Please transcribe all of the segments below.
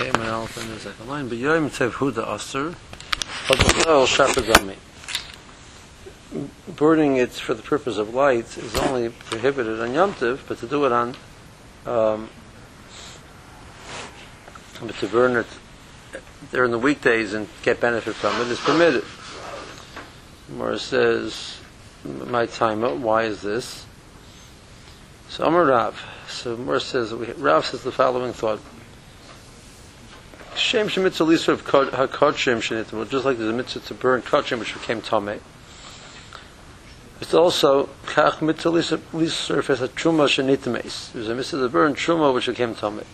came out in the second line. But Yom Tev Huda Aser, Hadal Shapagami. Burning it for the purpose of light is only prohibited on Yom Tev, but to do it on, but to burn it during the weekdays and get benefit from it is permitted. Where it says, my time, why is this? So Amar Rav. So Mor says, Rav says the following thought. Shem shemitzvah lisur of hakodshim shenitim, just like there's a mitzvah to burn kodshim which became tamei. It's also kach mitzvah lisur of a truma shenitimes. There's a mitzvah to burn truma which became tamei.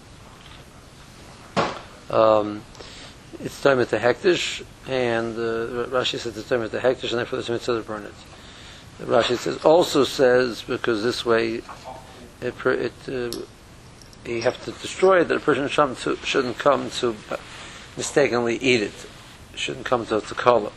It's time at the hektish, and Rashi says it's time at the hektish, and therefore there's a mitzvah to burn it. Rashi says because this way you have to destroy it, that a person shouldn't come to mistakenly eat it. Shouldn't come to kala.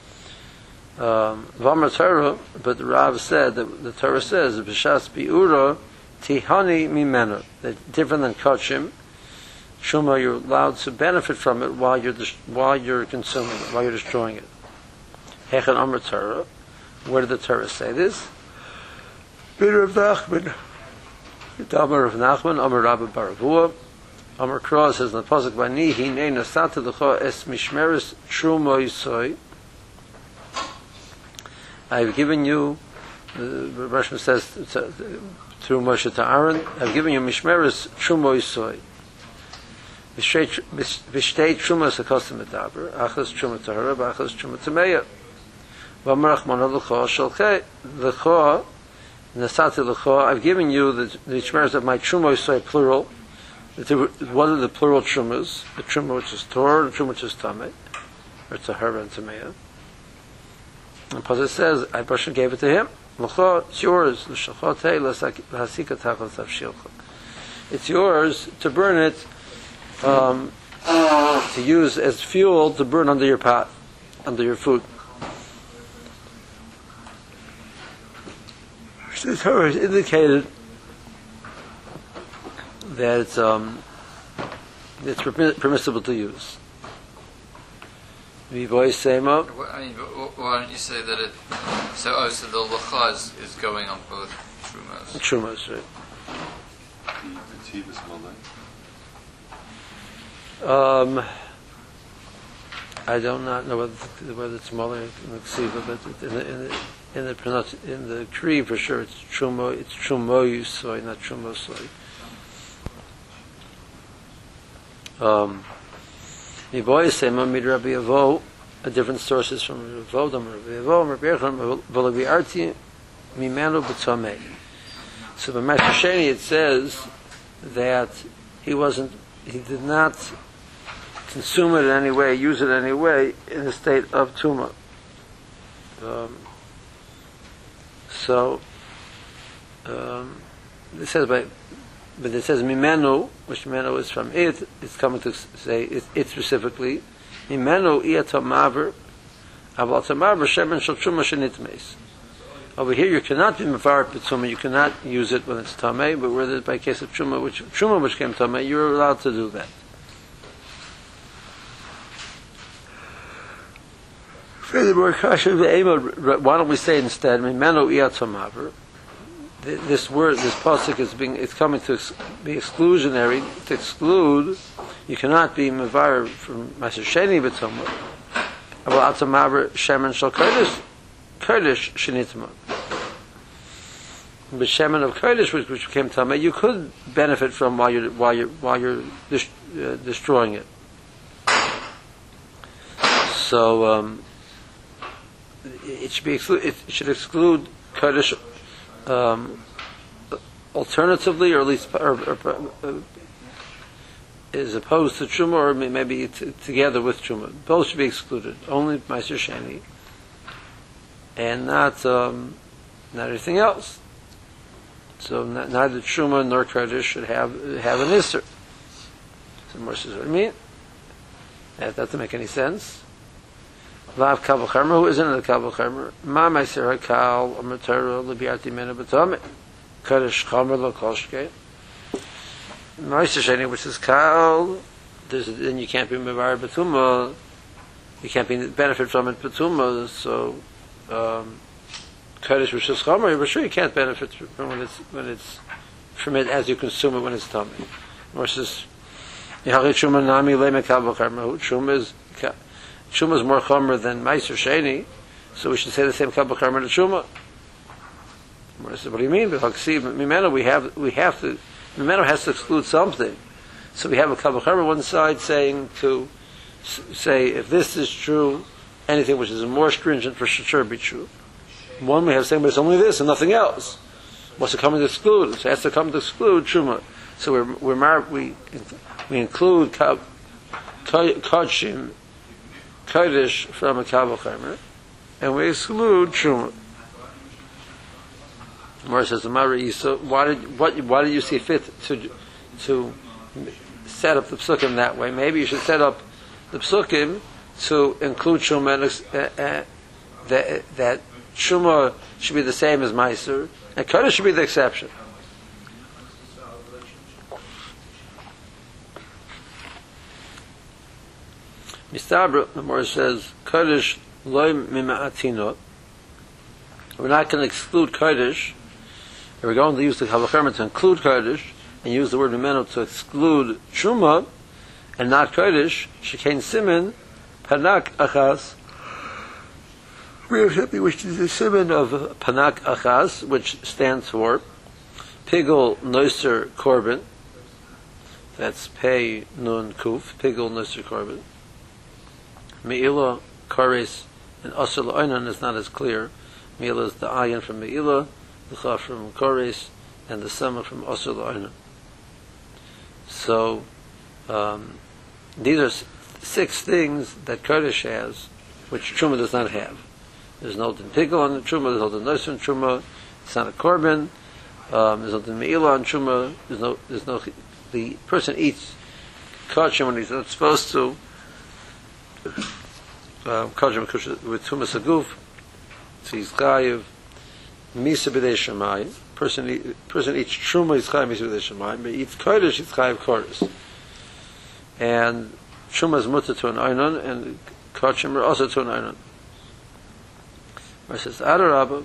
V'amar Torah, but the Rav said that the Torah says b'shas bi'ura tihani mimenu, that different than kachim. Shuma, you're allowed to benefit from it while you're consuming it, while you're destroying it. Hechan Amar Torah. Where did the Torah say this? Bid Rav Nachman. Amar Rav Nachman, Amar Rabbi Baravua. Amar Krah says in the pasuk, "Vani hinei nasata lecha es mishmeres truma yisoi." I've given you. The Rashba says through Moshe to Aaron, I've given you mishmeres truma yisoi. Vishtei truma sakosem medaber. Achas truma tahara, achas truma tameya. I've given you the shmeres of my truma say plural. What are the plural trumas? The truma which is Torah, and the truma which is Tameh, or Tahara and Tameya. And Pasuk says, I gave it to him. It's yours. It's yours to burn it, to use as fuel to burn under your pot, under your food. The Torah has indicated that it's permissible to use. Why don't you say that it? So the lacha is going on both trumas. Trumas, right? I do not know whether it's Molly or Ksiva, but in the Cree for sure it's Trumoyusoi, not Trumosoi. Yiboy Sema Mid Rabbi Avo, different sources from Rabbi Avo, Rabbi Echon, V'Lavi Arti Mimanu B'Tzomei. So the Master Sheni it says that he did not consume it in any way, use it in any way in the state of Tuma. It says but it says Mimenu, which Mimenu is from it. It's coming to say it specifically. Mimenu iatamaver, aval tamaver shemen shel truma shenitmeis. Over here, you cannot be mevarer b'tzuma. You cannot use it when it's tamei. But whether by case of truma which came tamei, you're allowed to do that. Furthermore, why don't we say instead, Mimenu iatamaver? This word, this pasuk it's coming to be exclusionary, to exclude. You cannot be mevarer from Maser Sheni b'tzuma. About atamaver shemen shel kodesh shenitma. But shemen of kodesh, which became tamei, you could benefit from while you're destroying it. So it should be it should exclude kodesh. Alternatively, or at least as opposed to truma, or maybe together with truma, both should be excluded. Only Meiser Sheni, and not everything else. So neither truma nor kodesh should have an isser. So more says, what do you mean? That doesn't make any sense. Lav Kabel Charmer, who isn't in the Kabel Charmer? Ma Meiser Hakal, Amatera, Libiati Mena Batomit, Kodesh Chamer Lo Koshke. Meiser Sheni, which is Kal, then you can't be mevar betuma. You can't be benefit from it betuma. So kodesh rishus chomer, but sure you can't benefit from when it's from it as you consume it when it's tummy. Versus truma nami lemekal b'charma. Truma is more chomer than meiser sheni, so we should say the same kal b'charma to truma. What do you mean? Mimeno we have to. Mimeno has to exclude something. So we have a kal b'charma on one side saying to say if this is true, anything which is more stringent for sure be true. One we have saying, but it's only this and nothing else. What's it coming to exclude? So it has to come to exclude truma. So we include kodshim kodesh from a kal b'charma, and we exclude truma. Mora says, why did you see fit to set up the psukim that way? Maybe you should set up the psukim to include truma, that truma should be the same as meiser, and kodesh should be the exception. Mistabra, the Mora says, kodesh loy mima'atino. We're not going to exclude kodesh. We're going to use the kal b'charma to include kodesh, and use the word mimeno to exclude truma, and not kodesh. Shekein simin panak achas. We have something which is the simin of panak achas, which stands for pigul noiser korban. That's pei nun kuf. Pigul noiser korban. Me'ilah kores and asur l'oinon is not as clear. Me'ilah is the ayin from me'ilah, the chaf from kores, and the sama from asur l'oinon. So these are 6 things that kodesh has, which truma does not have. There's no din pigul on the truma. There's no din noiser on truma. It's not a korban. There's no din me'ilah on truma. There's no. The person eats kachim when he's not supposed to. Kachim with tumas aguf. So he's chayiv misa b'dei shamayim. Person eats truma, he's chayiv misa b'dei shamayim. But he eats kodesh, he's chayiv kodesh. And truma is mutter to an einon, and kachim are also to an einon. Where it says adarabah,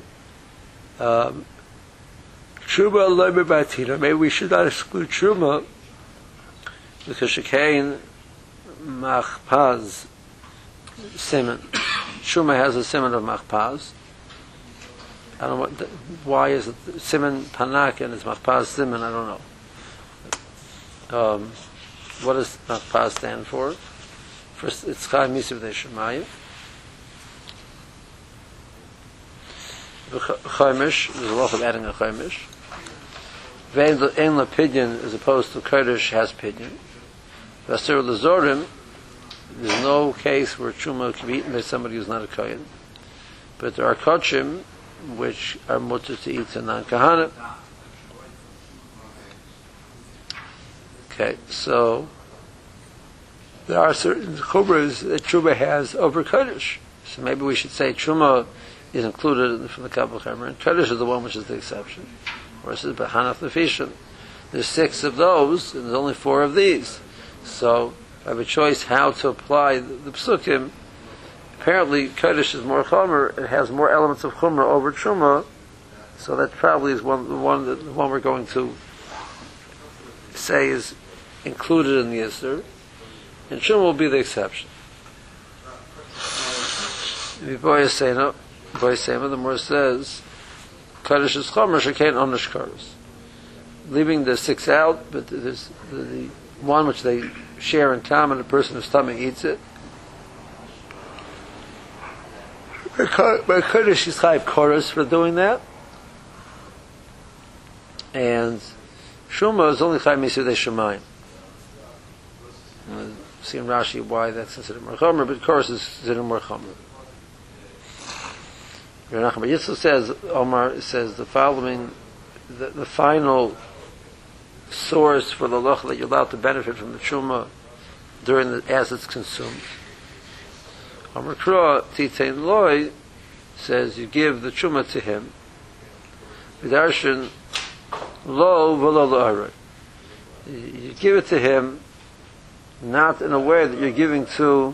truma loy b'batina. Maybe we should not exclude truma because shekein machpaz siman. Truma has a siman of machpaz. I don't know why is it siman panak and it's machpaz siman. I don't know. What does machpaz stand for? First, it's chayiv misa b'dei shamayim. Chaimish, there's a lot of adding a chaimish. Ve'en la pidyon, as opposed to kodesh, has pidyon. V'asir l'zorim, there's no case where truma can be eaten by somebody who's not a kohen. But there are kochim which are mutter to eat a non-kahana. Okay, so there are certain chumras that truma has over kodesh. So maybe we should say truma is included from the kal b'charma, and kodesh is the one which is the exception. Or it says b'hanaf lefishin. There's 6 of those, and there's only 4 of these. So I have a choice how to apply the psukim. Apparently, kodesh is more chomer; it has more elements of chomer over truma. So that probably is the one we're going to say is included in the Yisr, and truma will be the exception. The Mor says, kodesh is chomer, shekein onish koros. Leaving the 6 out, but there's the one which they share in common, the person whose stomach eats it. But kodesh is chayiv koros for doing that. And truma is only chayiv misa b'dei shamayim. See in Rashi why that's considered more chomer, but koros is considered more chomer. But Yitzchak says, Omar says the following, the final source for the loch that you're allowed to benefit from the truma as it's consumed. Omar Kra Titein Loi says you give the truma to him. V'darshan lo v'lo l'aroi. You give it to him not in a way that you're giving to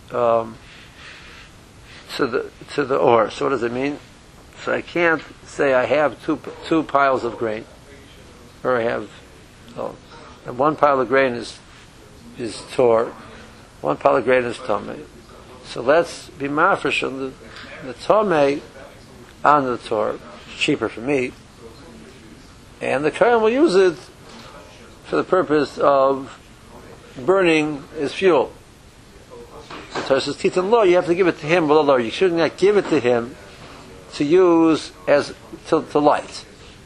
the ore. So what does it mean? So I can't say I have two piles of grain, or I have and one pile of grain is tor, one pile of grain is tomei. So let's be mafresh on the tomei on the tor. It's cheaper for me, and the Kohen will use it for the purpose of burning as fuel. The Torah says, Titan Lo, you have to give it to him, but you should not give it to him to use as to light.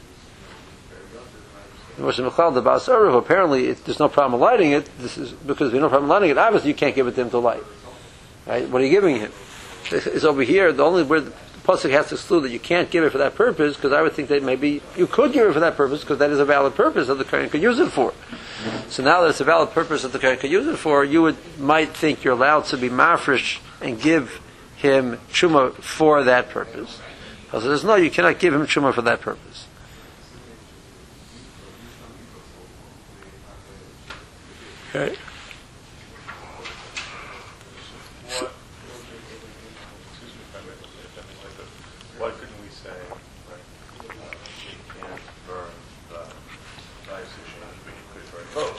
Apparently, there's no problem lighting it. This is because there's no problem lighting it. Obviously, you can't give it to him to light. Right? What are you giving him? It's over here. The only where the pasuk has to exclude that you can't give it for that purpose, because I would think that maybe you could give it for that purpose, because that is a valid purpose that the Kohen could use it for. So now that it's a valid purpose that the Kohen could use it for, you might think you're allowed to be mafresh and give him truma for that purpose. So there's no, you cannot give him truma for that purpose. Okay. Why couldn't we say, right, you can't burn the rice exchange, but you could burn both?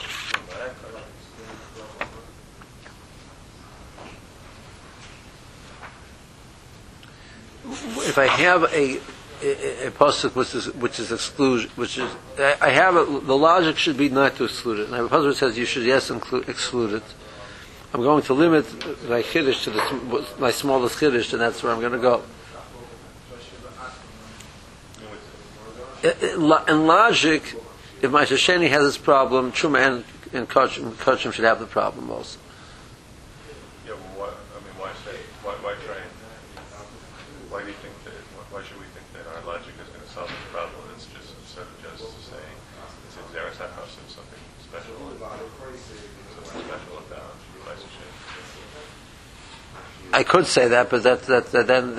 If I have a pasuk which is exclusion, I have the logic should be not to exclude it. And I have a pasuk that says you should exclude it. I'm going to limit my chiddush to my smallest chiddush, and that's where I'm going to go. In logic, if my Sheni has this problem, Truma and Kachim should have the problem also. Yeah, well, why say? Why try and? Why do you think that? Why should we think that our logic is going to solve this problem? It's just instead of just saying it's a Xeris HaHaus and something special about rice exchange. I could say that, but that then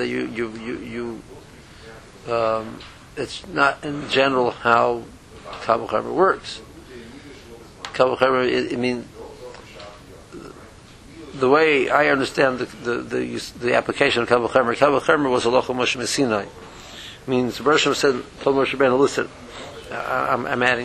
it's not in general how Kabbalah Chamer works. Kabbalah Chamer, I mean, the way I understand the application of Kabbalah Chamer was Halacha Moshe Sinai. Means Bershom said, told Moshe Rabbeinu, listen, I'm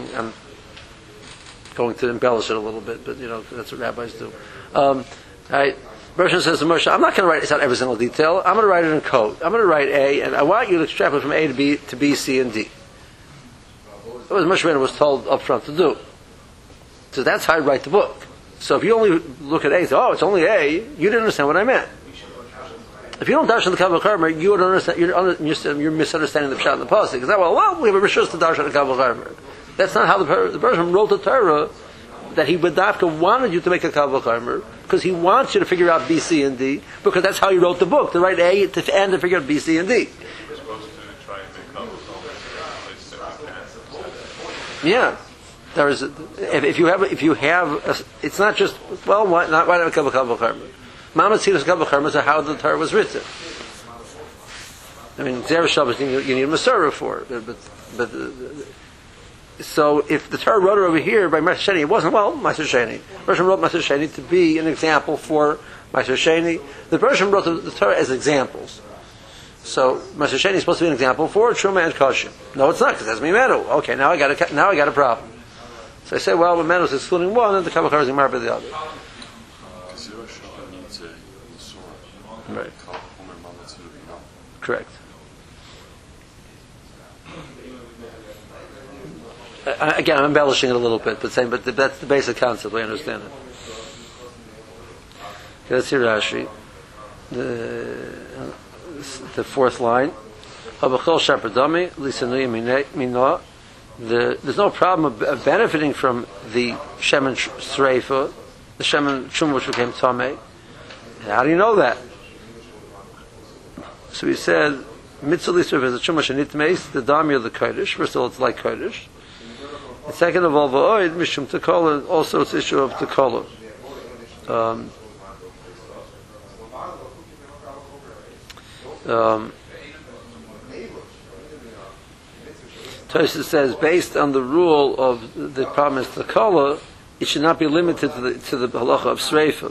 going to embellish it a little bit, but that's what rabbis do. Bershom says to Moshe, I'm not going to write this out every single detail. I'm going to write it in code. I'm going to write A, and I want you to extrapolate from A to B to B, C, and D. That was Moshe Rabbeinu was told up front to do. So that's how I write the book. So if you only look at A and say, oh, it's only A, you didn't understand what I meant. If you don't darshan the Kabbalah Chamer, you don't understand. You're misunderstanding the pshat in the pasuk. Because well, we have a rishus to darshan the Kabbalah Chamer. That's not how the person wrote the Torah. That he Badavka wanted you to make a Kabbalah Chamer because he wants you to figure out B, C, and D, because that's how he wrote the book, to write A and to figure out B, C, and D. We're supposed to try and make Kabbalah Chamer. Yeah. There is if you have it's not just why not a Kabbalah Chamer. Mama Tzilas Kabbalah Chamer is how the Torah was written. I mean, Zerah Shabbos you need a Masorah for it, but so if the Torah wrote it over here by Moshe Sheni, it wasn't Moshe Sheni. The Bershom wrote Moshe Sheni to be an example for Moshe Sheni. The Bershom wrote the Torah as examples. So Moshe Sheni is supposed to be an example for Truma and Kashim. No, it's not, because that's Mimenu. Okay, now I got a problem. So I say, well, Mimenu is excluding one, and the Kabbalah Chamer is married by the other. Right. Correct. Again, I'm embellishing it a little bit, but that's the basic concept. I understand it. Okay, let's hear Rashi. The fourth line. There's no problem of benefiting from the Shemen Sreifa, the Shemen Shum which became Tameh. How do you know that? So he said, Mitzvah Lisrif is a Shum Shenit Meis, the Dami of the Kodesh. First of all, it's like Kodesh. And second of all, V'oid, Mishum Tekola, also it's issue of Tekola. Tosfos says, based on the rule of the promise Tekola, it should not be limited to the halacha of sreifa.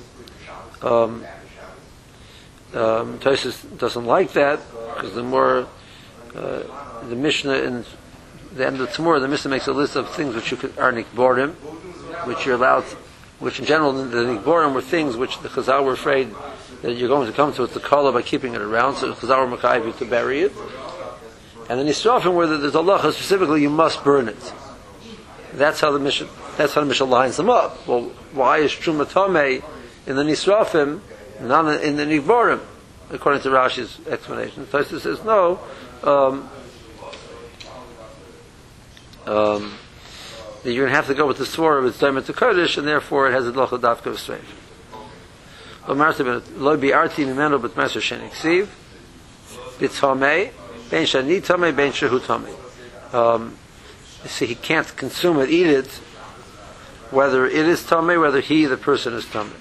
Tosfos doesn't like that because the more the Mishnah in the end of Tzemura, the Mishnah makes a list of things which are nikborim, which you're allowed, which in general the nikborim were things which the Chazal were afraid that you're going to come to it, the kala, by keeping it around, so the Chazal were makayiv you to bury it. And then Yisrafim, where there's a halacha specifically, you must burn it. That's how the Mishnah lines them up. Well, why is Truma Tameh in the Nisrafim, not in the Nikborim, according to Rashi's explanation? Tosfos says no. That you're going to have to go with the swore of its diamond to Kodesh, and therefore it has a halacha dafka of straight. Lo bi'arti mimeno but maser sheniksiv b'tamei ben shani tamei ben shehu tamei. See, he can't consume it, eat it, whether it is tamei, whether he, the person, is tamei.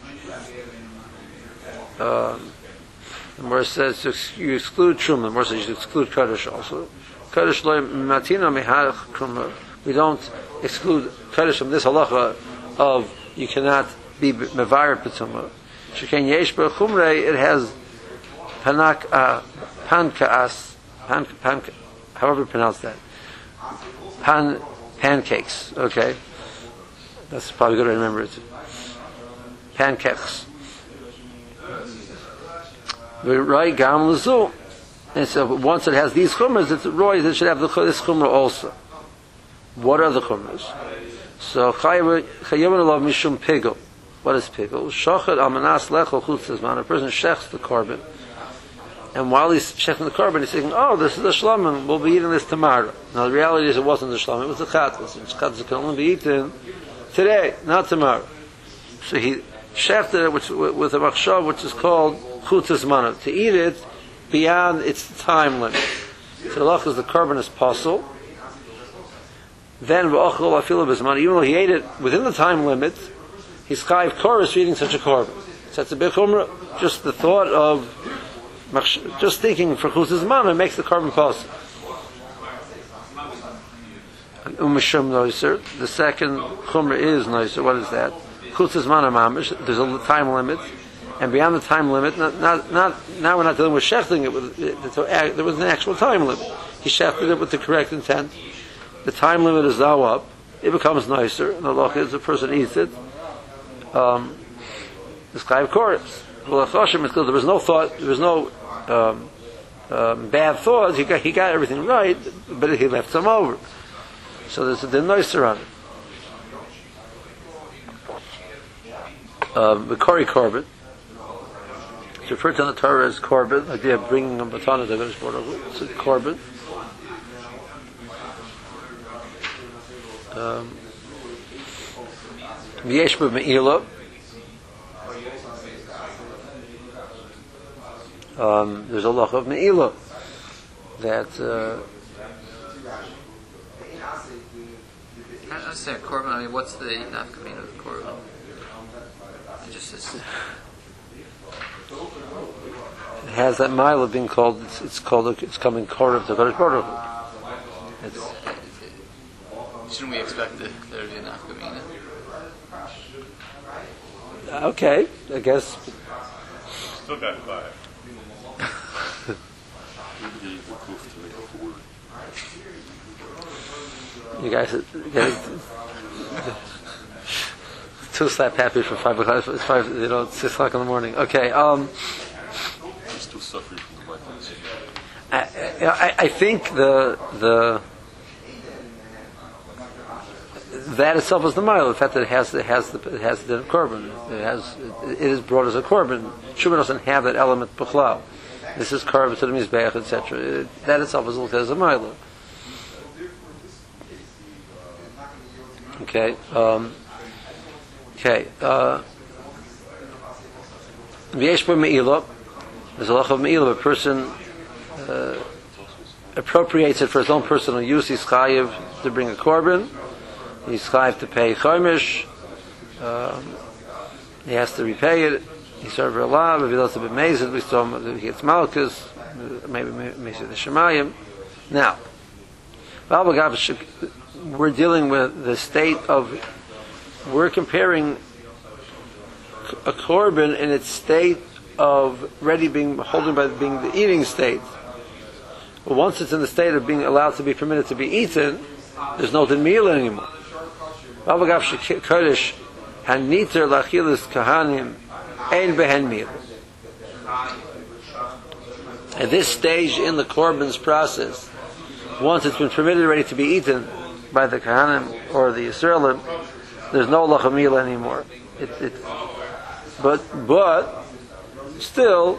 The Gemara says you exclude truma. The Gemara says you exclude Kodesh also. Kodesh lo matina mehach truma. We don't exclude Kodesh from this halacha of you cannot be mevayer petuma. Shekain yesh ber chumrei, it has pankaas, however you pronounce that. Pancakes, okay? That's probably good to remember it. Pancakes. Right, gam lezu. And so once it has these chumras, it's roy, it should have this chumra also. What are the chumras? So chayav alav mishum pigel. What is pigel? Shachad amanas lechol chutz zman. A person shechs the korban, and while he's checking the korban, he's thinking, "Oh, this is the shlamim. We'll be eating this tomorrow." Now the reality is, it wasn't the shlamim; it was the chatas. And chatas can only be eaten today, not tomorrow. So he shefted it with a machshav, which is called chutzas mana, to eat it beyond its time limit. So the halacha is the korban is possible. Then v'ochel afilu b'zman, even though he ate it within the time limit, he's chayiv chorus for eating such a korban. So that's a big chumrah. Just the thought of just thinking for chutzas mana makes the korban possible. Umishum noiser. The second chumrah is noiser. What is that? Chutzas mana mamish. There's a time limit, and beyond the time limit, now we're not dealing with shechting it. There was an actual time limit. He shechted it with the correct intent. The time limit is now up. It becomes nicer, and the halacha is the person eats it. This guy, of course, there was no thought. There was no bad thoughts. He got everything right, but he left some over. So there's a nicer on it. The Kori korban. It's referred to in the Torah as korban. The idea of bringing a matana to Kodesh Baruch Hu. It's a korban. V'yesh b'me'ila. There's a halacha of me'ila that. I don't understand korban. I mean, what's the nafkamina of the korban? It just is. It has that mile of being called. It's coming korban to Kodesh Baruch Hu. Shouldn't we expect there to be a nafkamina? Okay, I guess. Still got 5. You guys two slap happy for 5 o'clock. It's 6 o'clock in the morning. Okay. Still suffering from the migraines. I think the that itself is the mile. The fact that it has the korban. It is brought as a korban. Shuma doesn't have that element b'chlal. This is korban to the mizbeach, etc. That itself is looked at as a mile. Okay. V'yesh bo me'ila. There's a halacha of me'ila. A person appropriates it for his own personal use. He's chayiv to bring a korban. He's chayiv to pay chomish. He has to repay it. He's served a lav. If he does a bit mazed, we saw him, he gets malchus, maybe the shemayim. Now, we're dealing with the state of we're comparing a korban in its state of ready being holding by being the eating state. But once it's in the state of being allowed to be permitted to be eaten, there's no din meal anymore. Babagav shekodesh haniter lachilas kahanim ein behen meal. At this stage in the korban's process, once it's been permitted ready to be eaten by the kahanim or the Yisraelim, there's no lachamil anymore. But still,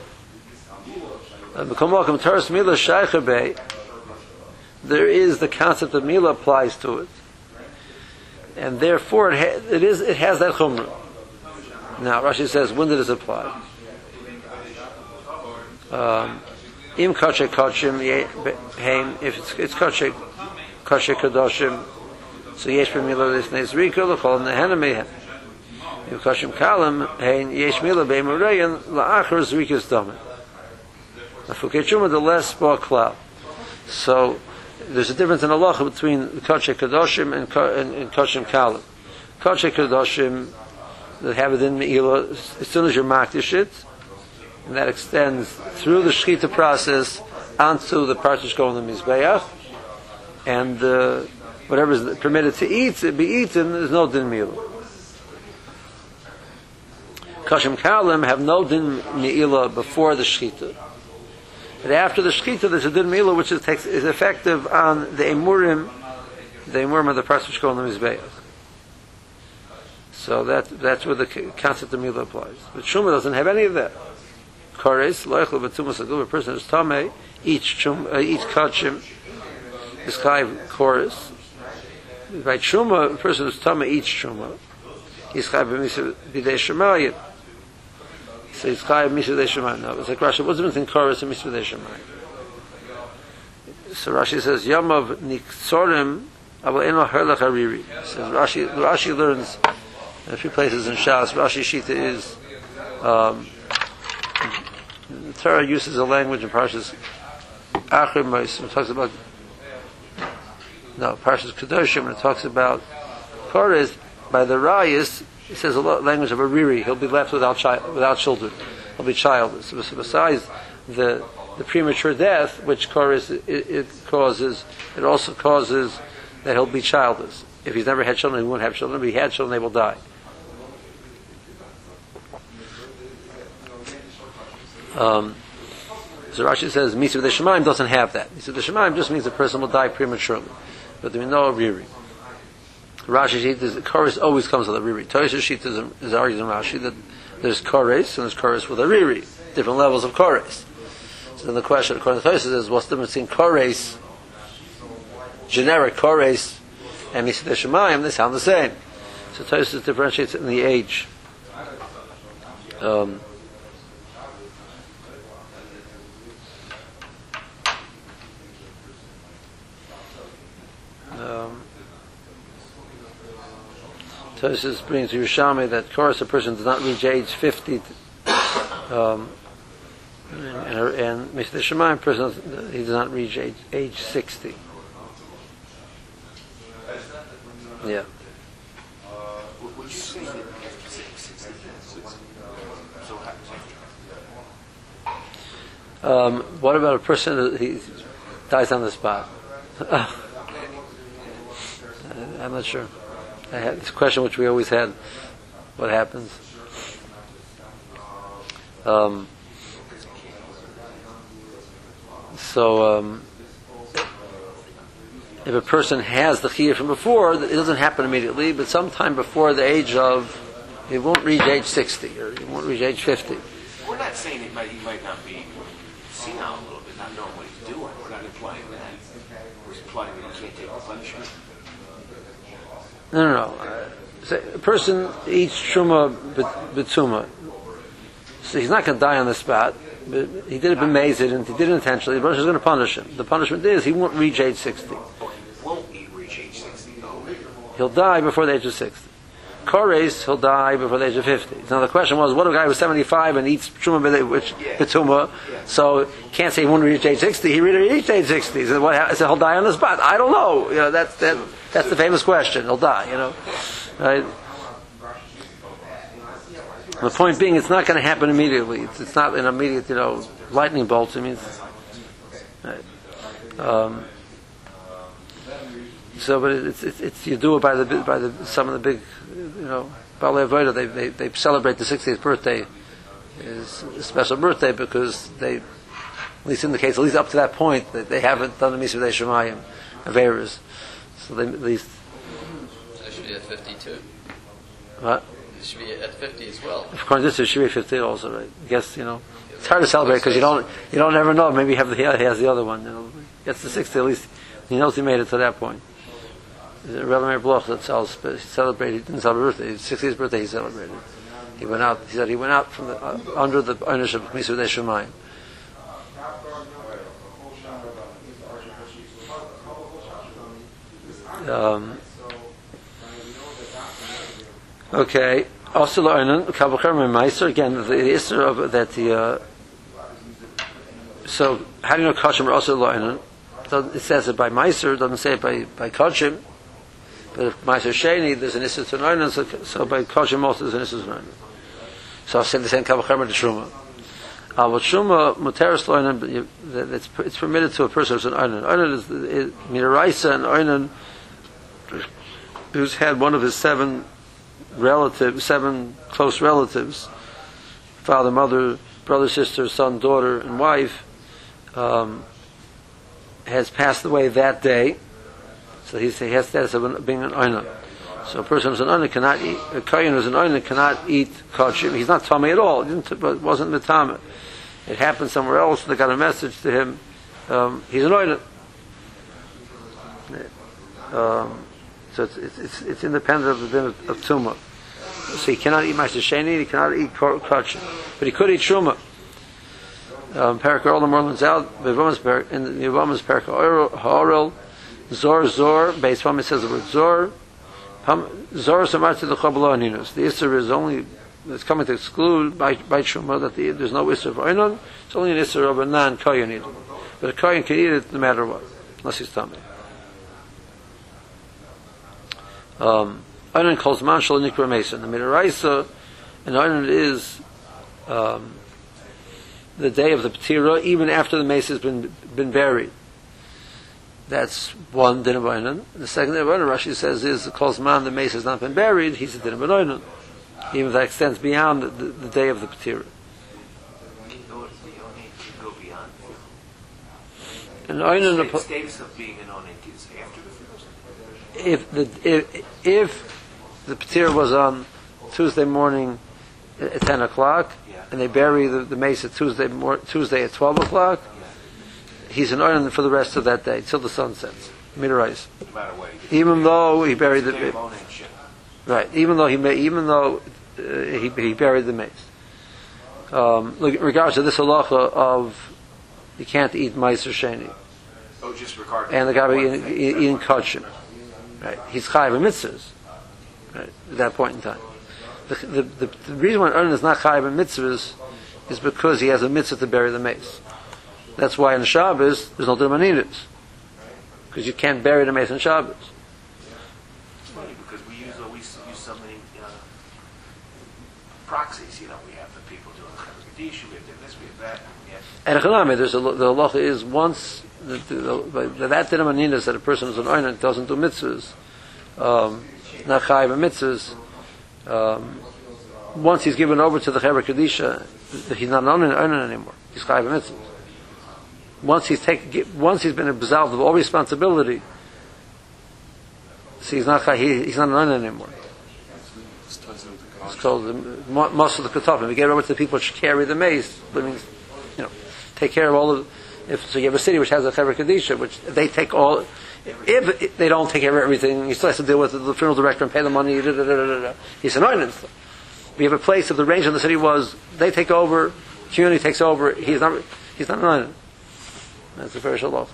there is the concept of mila applies to it, and therefore it has that chumrah. Now Rashi says, when did this apply? Im kosher koshim heim, if it's kosher kadoshim, so yesh b'mila l'snei zrika l'chol nehena mehem. Im koshim kalam hein yesh mila b'emureyan la'achar zrikas domen. Afukei Truma, the less bar klal. So there's a difference in halacha between kosher kadoshim and koshim kalam. Kosher kadoshim that have it in meila as soon as you're makdish it, and that extends through the shechita process onto the parts which go in the mizbeach, and whatever is permitted to be eaten, there's no din meila. Koshim kalim have no din meila before the shechita. But after the shechita, there's a din meila which is effective on the emurim of the parts which go in the mizbeach. So that's where the concept of meila applies. But Truma doesn't have any of that. Kores loichel b'tumas agul, a person is tamei, each kachim is chayv kores. By Truma, a person is tamei each Truma, he's chayv b'misa b'dei shemayim. So he's chayv b'misa b'dei shemayim. No, it's like Rashi, what's the difference in kores and misa b'dei shemayim? So Rashi says, Yamav niksorim abel eno herlech hariri. Says Rashi learns in a few places in Shas. Rashi Shita is the Torah uses a language in Parshas Achrim Mos, when it talks about Parshas Kedoshim, when it talks about Kores, by the Rayas, it says a language of a riri. He'll be left without children. He'll be childless. So besides the premature death, which Kores it causes, it also causes that he'll be childless. If he's never had children, he won't have children. If he had children, they will die. So Rashi says Misa B'dei Shemayim doesn't have that. Misa B'dei Shemayim just means the person will die prematurely, but there is no riri. Rashi Shita, Kores always comes with a riri. Tosha Shita is arguing in Rashi that there's Kores and there's Kores with a riri, different levels of Kores. So then the question according to Tosha is, what's the difference between Kores, generic Kores, and Misa B'dei Shemayim? They sound the same. So Tosha differentiates it in the age. Tosfos brings to Yerushalmi that Kores, a person does not reach age 50, and Mr. Shemayim person he does not reach age 60. Yeah. Would you say that after 60? What about a person that he dies on the spot? I'm not sure. I had this question which we always had. What happens? If a person has the chiyuv from before, it doesn't happen immediately, but sometime before the age of, he won't reach age 60, or he won't reach age 50. We're not saying he might not be senile a little bit, not knowing what he's doing. We're not implying that. We're implying that he can't take the punishment. No. So a person eats truma b'tzuma, so he's not going to die on the spot. But he did it b'mezid, and he did it intentionally. The Rosh is going to punish him. The punishment is he won't reach age 60. Won't he reach age 60 though? He'll die before the age of 60. Kores, he'll die before the age of 50. Now the question was, what if a guy was 75 and eats truma b'tzuma? So can't say he won't reach age 60. He really reached age 60. So what happens? He'll die on the spot. I don't know. That's the famous question. He'll die. Right? The point being, it's not going to happen immediately. It's not an immediate, lightning bolt. I mean, but it's you do it by some of the big, Balei Avoda. They celebrate the 60th birthday is a special birthday because they, at least in the case, at least up to that point, they haven't done the Misa B'nai Shemayim Averas. So they at least. So it should be at 52. What? It should be at 50 as well. Of course, this is should be 50 also, right? I guess it's hard to celebrate because you don't ever know. Maybe he has the other one. Gets to 60 at least. He knows he made it to that point. Rebbe Meir Bloch that celebrated. He didn't celebrate birthday. His 60th birthday he celebrated. He went out. He said he went out from under the ownership of Misa B'nai Shemayim. Okay. Also, again, the issue of that the. So, how do you know kashim or also lo'inen? It says it by meiser. It doesn't say it by kashim. But if meiser sheni, there's an issue to lo'inen. So by kashim also there's an issue to lo'inen. So I'll say the same kavachamer to truma. But truma muteris lo'inen. It's permitted to a person who's an oinen. Oinen is midaraisa and oinen who's had one of his seven close relatives, father, mother, brother, sister, son, daughter, and wife, has passed away that day. So he has status of being an oina. So a person who's an oina cannot eat. A kohen who's an oina cannot eat kachim. He's not tamei at all. It wasn't mitame. It happened somewhere else. They got a message to him. He's an oina. So it's independent of the din of tumah. So he cannot eat ma'aser sheni, he cannot eat kachim, but he could eat truma. Parak Orel Merlin's out. In the Yevamos Parak Orel Zor Beis Pami says the word Zor. Zor Samarti the Chabla Aninus. The Isser is only it's coming to exclude by truma that there's no Isser of Einon. It's only an Isser of a non-kohen eater. But a kohen can eat it no matter what, unless he's tummy. Einon calls manshal nikra mason. The midaraisa, and Einon is the day of the P'tira, even after the mace has been buried. That's one din of Einon. The second din of Einon, Rashi says, is calls man the mace has not been buried. He's a din of Einon, even if that extends beyond the day of the P'tira. Go beyond. And Einon, The status of being an onik is after the first. if the P'tira was on Tuesday morning at 10 o'clock, and they bury the mace at Tuesday at 12 o'clock, he's an oinen for the rest of that day, till the sun sets. Midaraisa. No matter what. Even though he buried the right. Even though he buried the mace. In regards to this halacha of you can't eat ma'aser sheni. Oh, just regarding. And the guy eating kachim. Right. He's chayav mitzvahs. Right. At that point in time. The reason why an oinen is not chayav mitzvahs is because he has a mitzvah to bury the mace. That's why in Shabbos there's no dermaninus, because you can't bury the mace on Shabbos. It's funny because we use so many proxies. We have the people doing Kaddish, we have this, we have that. And Chanami, the halacha is once that dermaninus that a person who's an oinen doesn't do mitzvahs, not chayav mitzvahs. Once he's given over to the Chevra Kadisha, he's not an oinen anymore. He's chayav mitzvahs. Once he's been absolved of all responsibility, so he's not an oinen anymore. It's called most of the ketafim. We get over to the people which carry the mace, take care of all of. So you have a city which has a Chevra Kadisha, which they take all. If they don't take care of everything, he still has to deal with the funeral director and pay the money. He's an oinen. We have a place if the range of the city was they take over, community takes over. He's not an oinen. That's a very shalom.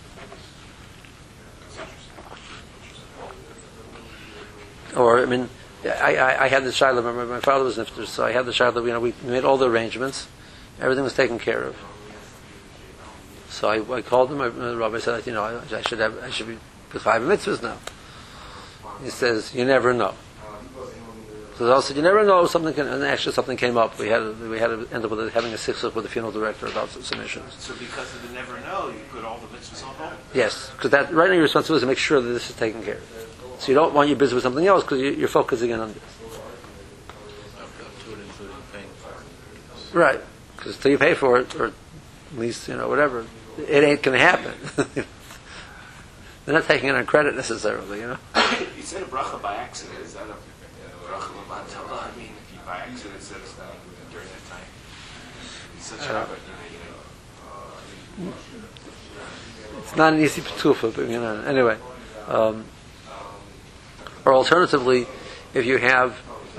Or I had the child. My father was nifter, so I had the child. We made all the arrangements. Everything was taken care of. So I called him. The rabbi said, I should be with 5 mitzvahs now. He says, you never know. Because also you never know something can, and actually something came up. We had to end up with having a sichsuk with the funeral director about some issues. So because of the never know, you put all the mitzvahs on hold. Yes, because that right now your responsibility is to make sure that this is taken care of. So you don't want you busy with something else because you're focusing in on this. Right, because until you pay for it, or at least whatever, it ain't going to happen. They're not taking it on credit necessarily, You said a bracha by accident. Is that a bracha l'matala? I mean, if you by accident said it during that time, it's such a It's not an easy ptufa, but anyway. Or alternatively, if you have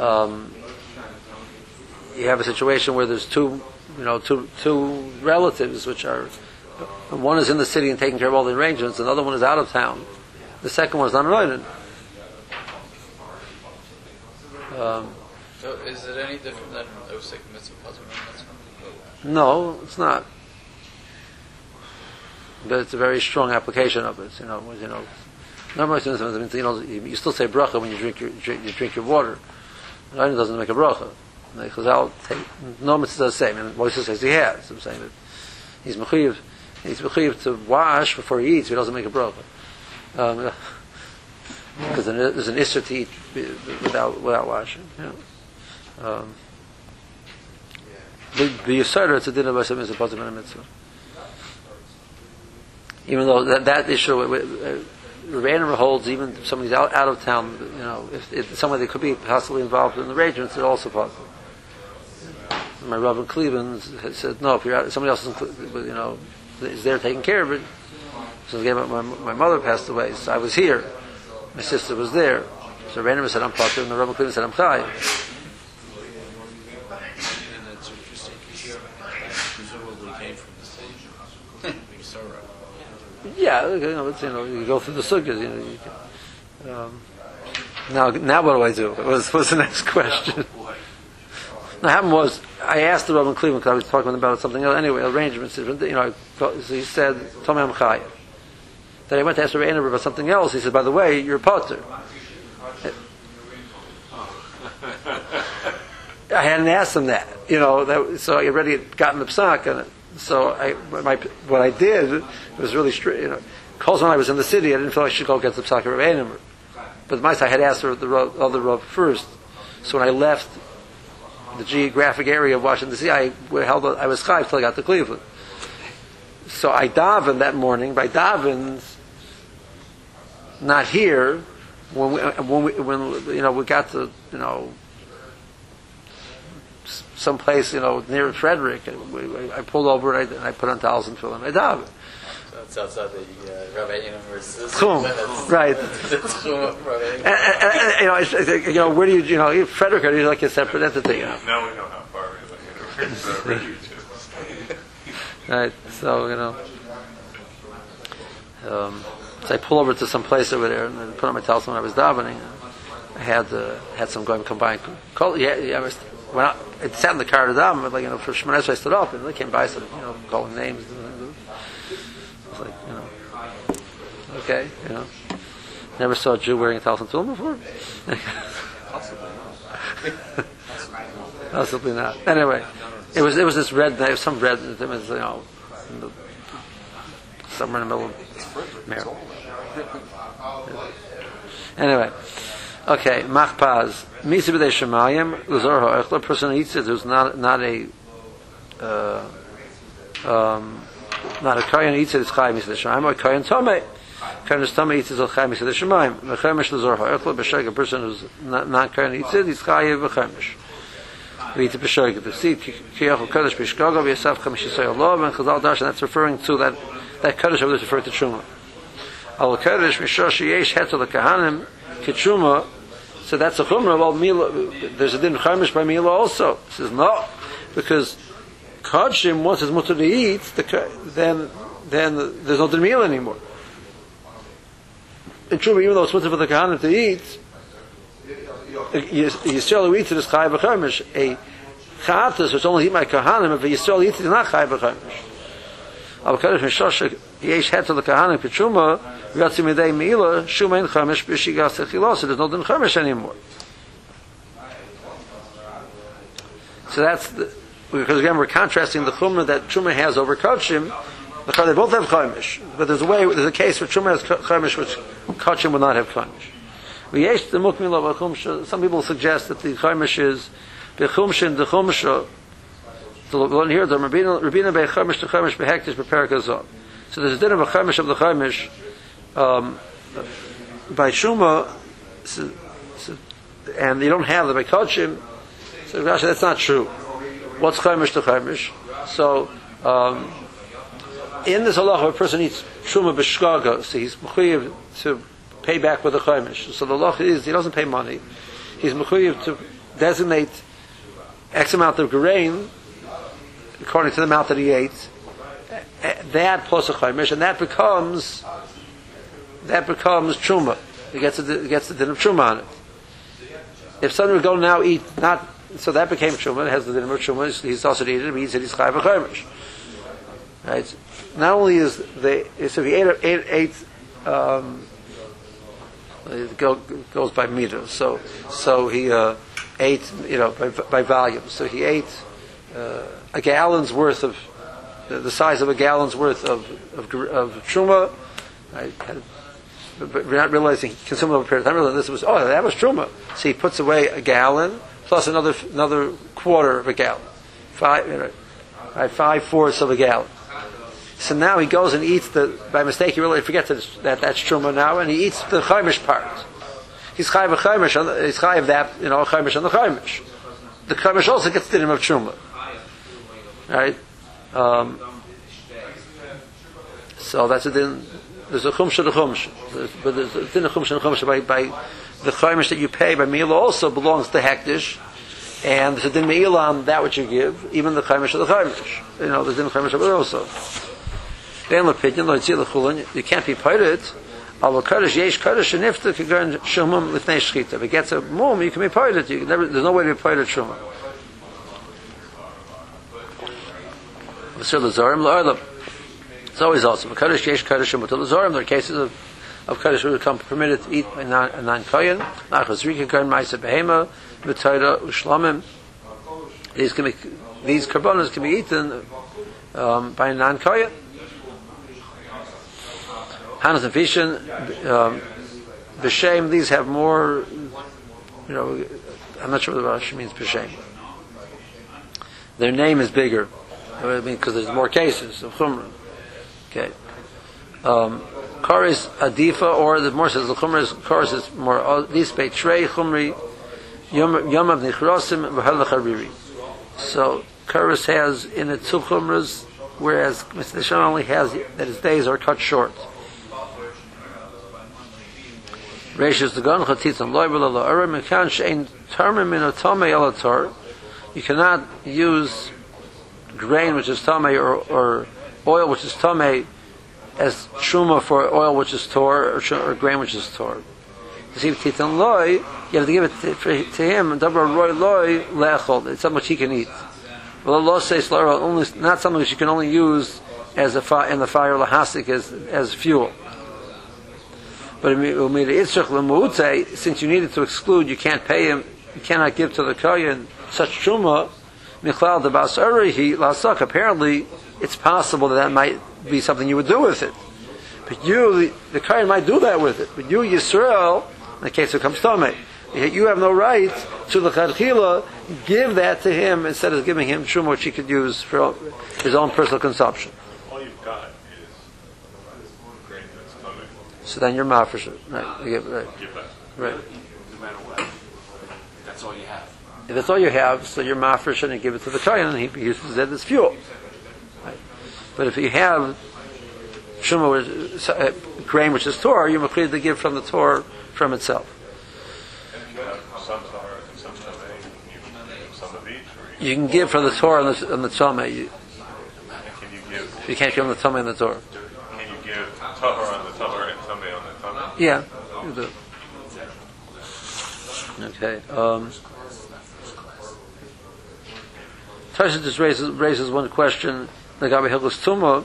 a situation where there's two relatives which are, one is in the city and taking care of all the arrangements, and the other one is out of town. The second one is not anointed. So is it any different than Osek Mitzvah Pazim Mitzvah? No, it's not. But it's a very strong application of it. Normally, you still say bracha when you drink your water. Anointed doesn't make a bracha. The Chazal no mitzvah does the same, and Moshe says he has. I'm saying that he's mechuyev to wash before he eats. He doesn't make a bracha because there's an issur to eat without washing. The Yisrael, it's a din of Osek Mitzvah Pazim and a mitzvah. Even though that issue, Rebbeinu holds, even if somebody's out of town, if somebody could be possibly involved in the arrangements, it's also possible. My Rav in Cleveland said, no, if you're out, somebody else is there taking care of it. So again, my mother passed away, so I was here. My sister was there. So Rebbeinu said, I'm potter, and the Rav in Cleveland said, I'm chai. And it's interesting because presumably came from the stage of Yisrael. Yeah, you go through the sugyas. Now what do I do? Was the next question. What happened was, I asked the Rav in Cleveland because I was talking about something else. Anyway, arrangements. So he said, "Tell me I'm chayav." Then I went to ask Rabbi Einer about something else. He said, "By the way, you're a potter." I hadn't asked him that. So I already had gotten the psak, and so what I did was really strict. Because when I was in the city, I didn't feel I should go get the psak of Rabbi Einer. But I had asked the other Rav first. So when I left the geographic area of Washington D.C., I was chayv till I got to Cleveland. So I davened that morning. By davened, not here. When we got to someplace near Frederick, I pulled over and I put on towels and tefillin. I davened. So it's outside the Rabbi University. Right. And where do you Frederick? Are you like a separate entity? Now we know how far we live. Right. So so I pull over to some place over there and I put on my towels when I was davening. I had some going combined. When I sat in the car to daven, for Shemona Esrei I stood up and they came by, started calling names. I was like, okay, never saw a Jew wearing a towel and tefillin before. Possibly not. Anyway, it was this red. There was some red. It was somewhere in the middle of Maryland. Anyway, okay. Machpaz misi b'dei shemayim l'zor ha'echla. A person who eats it who's not a kohen eats it. It's chayim misi b'dei shemayim. Or kohen tomei. Kohen tomei eats it. It's chayim misi b'dei shemayim. V'chemesh l'zor ha'echla. B'sheg a person who's not kohen eats it. It's chayim v'chemesh. Read the Peshoig. The seed Kiyachol Kodesh Bishkago V'Yasaf Chamishisay Allah and Chazal Dash, and that's referring to that Kodesh over there, referring to Truma. Al Kodesh Mishor Sheyesh Hetel Kahanim Kitruma. So that's a Chumrah. Well, Mila, there's a din Chamish by Mila also. He says no, because Kodshim once it's mutter to eat, then there's no din Mila anymore. In Truma, even though it's mutter for the Kahanim to eat, Yisrael who eats it is chayav b'chomish. A chatas which only eat by kahanim, if a Yisrael eats it, is not chayav b'chomish. Al kadosh mishosh yesh heter l'kahanim k'tshuma v'yatzim midei meila shuma in chomish b'shigas echilos. There's no din chomish anymore. So that's because again we're contrasting the chumrah that truma has over kachim. Because they both have chaimish, but there's a case where truma has chaimish which kachim will not have chaimish. Some people suggest that the chaimish is bechumshin the chumsha. The one here, the rabina bei chaimish to chaimish behektish beperakazon. So there's a din of a chaimish of the chaimish by truma, and you don't have the by kachim. So that's not true. What's chaimish to chaimish? So in this halacha, a person eats truma b'shkaga, so he's mechuyev to pay back with the chaimish. So the halacha is he doesn't pay money. He's mechuyev to designate X amount of grain according to the amount that he ate. That plus a chaimish, and that becomes truma. It gets the din of truma on it. If someone would go now eat not, so that became truma. It has the din of truma. He's also eating it. He eats it. He's chayav a chaimish. Right. Not only is so if he ate it goes by meter. So he ate by volume. So he ate a gallon's worth of the size of a gallon's worth of truma. Right. But we're not realizing he consumed over a period of time. This was that was truma. So he puts away a gallon plus another quarter of a gallon, 5/4 of a gallon. So now he goes and eats by mistake he really forgets that that's truma now, and he eats the chaimish part. He's chayiv a chaimish, he's chayiv that, chaimish on the chaimish. The chaimish also gets the din of truma. Right? So that's a din, there's a chumsha to chumsha. But there's a din of chumsha to chumsha by the chaimish that you pay by meila also belongs to hektish, and there's a din meila on that which you give, even the chaimish of the chaimish. There's a din of chaimish of it also. You can't be pirate. If it gets a mum, you can be pirate. There's no way to be pirate shumam. It's always awesome. There are cases of kaddish who become permitted to eat a non-kohen. These karbonos can be eaten by a non-kohen. Hanas and Fishin, b'shem, these have more, I'm not sure what the Rashi means b'shem. Their name is bigger. Because there's more cases of chumrah. Okay. Karis adifa, or the more says the chumrah is, karis is more, these pay trei chumri, yom of nichrosim, v'hal l'chariri. So, karis has in it two chumras, whereas Mr. Shon only has that his days are cut short. You cannot use grain which is tamei or oil which is tamei as truma for oil which is tor or grain which is tor. You have to give it to him. It's something which he can eat. Well, Allah says only not something which you can only use as in the fire lahasik as fuel. But since you needed to exclude, you can't pay him, you cannot give to the kohen such truma. Apparently, it's possible that might be something you would do with it. But you, the kohen might do that with it. But you, Yisrael, in the case of comes Tomei, you have no right to the chadchila give that to him instead of giving him truma which he could use for his own personal consumption. All you've got is grain that's coming. So then you're mafresh, right? Give that. Right. No matter what. That's all you have. If that's all you have, so you're mafresh and you give it to the kohen and he uses it as fuel. Right. But if you have truma, grain which is Torah, you're required to give from the Torah from itself. And if you have some Torah and some Tomei, you give some of each? You can give from the Torah and the Tomei. Can you give? You can't give from the Tomei and the Torah. Can you give Torah on the Torah and Tomei on the Tomei? Yeah, you do. Okay. Tosha just raises one question. The Gabi Hilchos Tumah,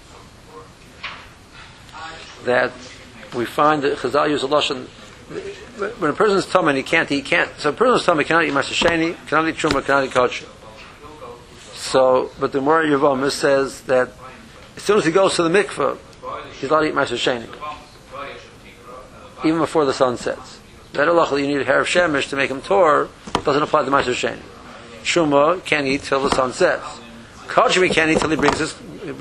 that we find that Chazal use a lashon when a person's tummy, he can't. So a person's tummy cannot eat Masasheni, cannot eat Truma, cannot eat Kachim. So, but the Mora Yavamis says that as soon as he goes to the mikveh, he's allowed to eat Masasheni, even before the sun sets. That halacha, you need a hair of shemesh to make him tor. Doesn't apply to Masasheni. Truma can't eat till the sun sets. Kachim he can't eat till he brings his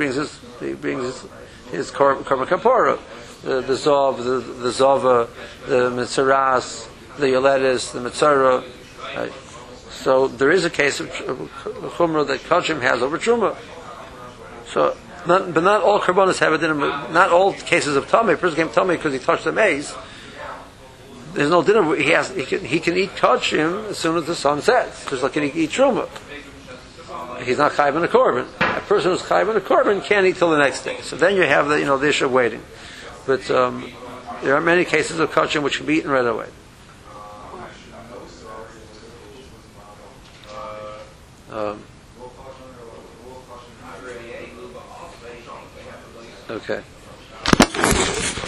korban kapora. The Zov, the Zova, the Mitzaras, the Yoletis, the Mitzara. Right? So there is a case of Chumrah that Kachim has over Truma. So, but not all Karbonis have it in them. Not all cases of Tummy. A person came Tummy because he touched the maze. There's no dinner. He can eat Kachim as soon as the sun sets, just like he can eat Truma. He's not Chayv in a Korban. A person who's Chayv in a Korban can't eat till the next day. So then you have the issue of waiting. But there are many cases of kachim which can be eaten right away. Okay.